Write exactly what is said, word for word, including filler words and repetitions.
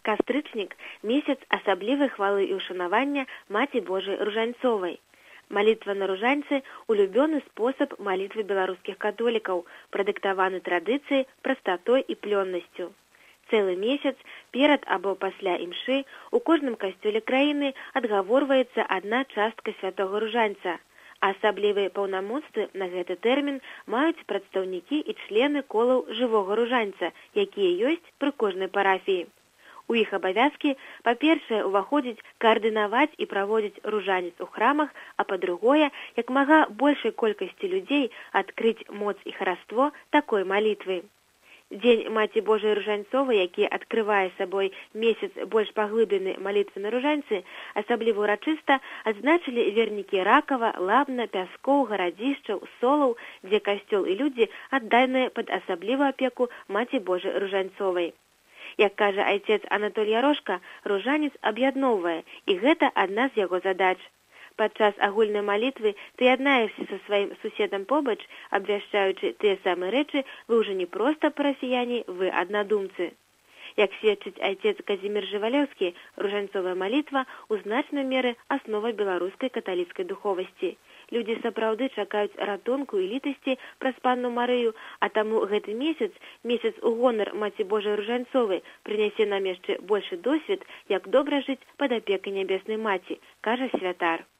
Кастрычнік – месяц асаблівай хвалы і ўшанавання Маці Божай Ружанцовай. Малітва на ружанцы – улюбёны спосаб малітвы беларускіх католікаў, прадыктаваны традыцыяй, прастатой і плённасцю. Цэлы месяц перад або пасля імшы у кожным касцёле краіны адгаворваецца адна частка святога ружанца. Асаблівыя паўнамоцтвы на гэты тэрмін маюць прадстаўнікі і члены колаў жывога ружанца, якія ёсць пры кожнай парафіі. У іх абавязкі, па-першае, уваходзіць каардынаваць і праводзіць ружанец у храмах, а па-другое, як мага большай колькасці людзей адкрыць моц і хараство такой малітвы. Дзень Маці Божай Ружанцовай, які адкрывае сабой месяц больш паглыбленай малітвы на ружанцы, асабліва ўрачыста адзначылі вернікі Ракава, Лабна, Пяскоў, Гарадзішчаў, Солаў, дзе касцёл і людзі адданыя пад асаблівую апеку Маці Божай Ружанцовай. Як кажа айцец Анатолій Ярошка, ружанец аб'ядноўвае, і гэта адна з яго задач. Падчас агульнай малітвы ты яднаешся са сваім суседам побач, абвяшчаючы тыя самыя рэчы, вы ўжо не проста парафіяне, вы аднадумцы. Як сведчыць айцец Казімір Жывалеўскі, ружанцовая малітва у значнай меры аснова беларускай каталіцкай духовасці. Людзі сапраўды чакаюць ратунку і літасці праз панну Марыю, а таму гэты месяц, месяц у гонар Маці Божай Ружанцовай, прынясе нам яшчэ большы досвед, як добра жыць пад апекай нябеснай маці, кажа святар.